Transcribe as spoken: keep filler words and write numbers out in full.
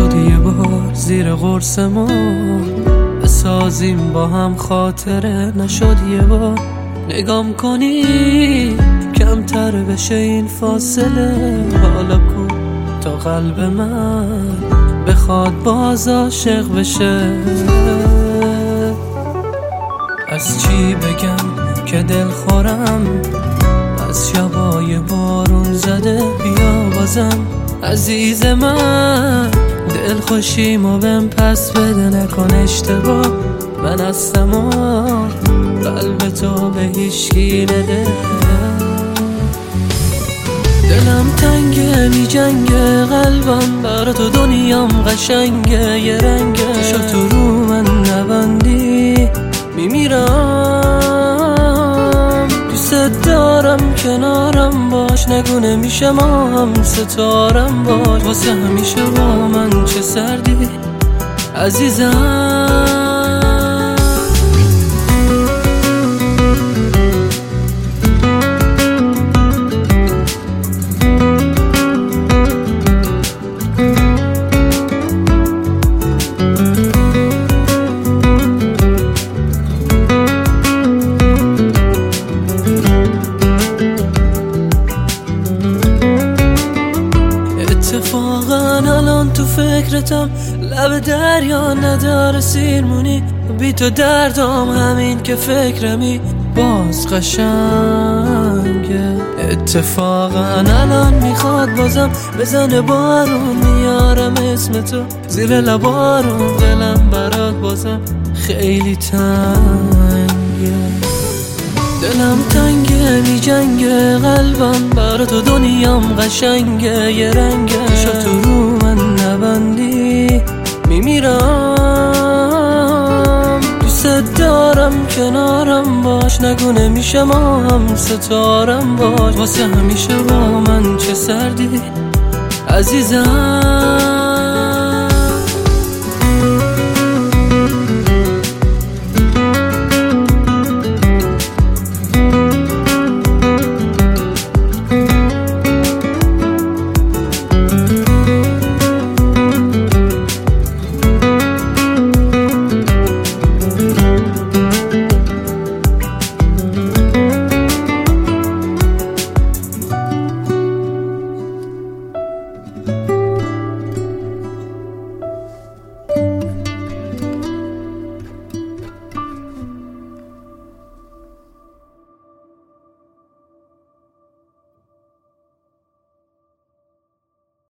نشد یه بار زیر قرص ما بسازیم با هم خاطره، نشد یه بار نگام کنی کمتر بشه این فاصله. حالا کو تا قلب من بخواد باز عاشق بشه. از چی بگم که دل خورم، از شبای بارون زده بیا بازم عزیز من. دل خوشیمو بهم پس بده، نکن اشتباه من هستم و قلب تو به هیچکی نده. دلم تنگه می جنگه قلبم برا تو، دنیام قشنگه یه رنگه. شو تو رو من نبندی میمیرم، دوست دارم کنارم باش، نگونه میشه ما هم ستارم باش. واسه همیشه با من چه سردی عزیزم. اتفاقا الان تو فکرتم، لب دریا نداره سیرمونی، بی تو دردم همین که فکرمی باز قشنگه. اتفاقا الان میخواد بازم بزنه بارون، میارم اسم تو زیر لبارون، دلم برات بازم خیلی تنگه. دلم تنگه می جنگه قلبم برا تو، دنیام قشنگه یه رنگه. شو تو رو من نبندی میمیرم، دوست دارم کنارم باش، نگونه میشه ما هم ستارم باش. واسه همیشه با من چه سردی عزیزم.